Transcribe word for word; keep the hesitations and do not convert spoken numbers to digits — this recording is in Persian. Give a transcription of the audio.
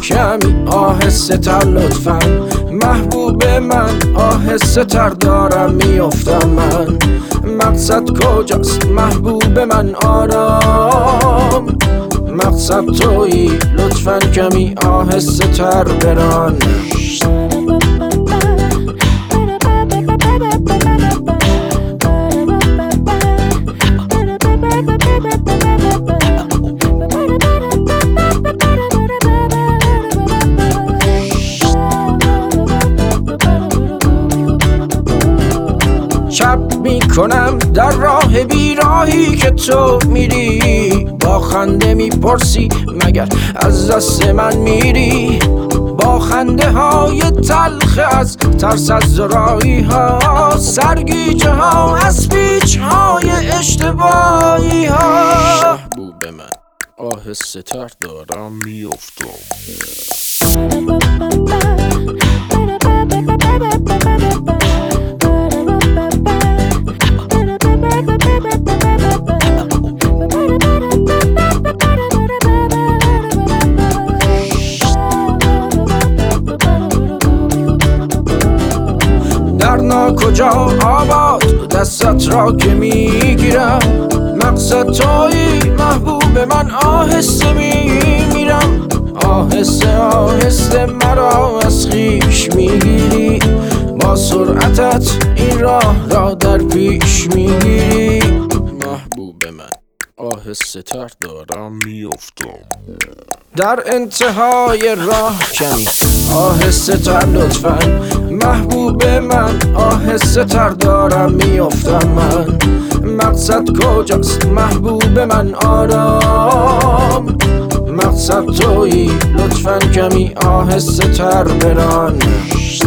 کمی آهسته تر لطفا محبوب من، آهسته تر دارم میافتم من. مقصد کجاست محبوب من آرام، مقصد تویی لطفا کمی آهسته تر بران. شب میکنم در راه بیراهی که تو میری، با خنده میپرسی مگر از دست من میری. با خنده های تلخ از ترس از زرایی ها، سرگیجه ها از پیچ های اشتباهی ها. محبوب من آهسته تر دارم میافتم. در کجا آباد دستت را که میگیرم، مقصد تویی محبوب من، آهسته میمیرم. آهسته آهسته مرا از خویش میگیری، با سرعتت این راه را در پیش میگیری. محبوب من آهسته تر دارم میافتم. در انتهای راه کمی آهسته تر لطفا محبوب من، آهسته تر دارم میافتم من. مقصد کجاست محبوب من آرام، مقصد تویی لطفا کمی آهسته تر بران.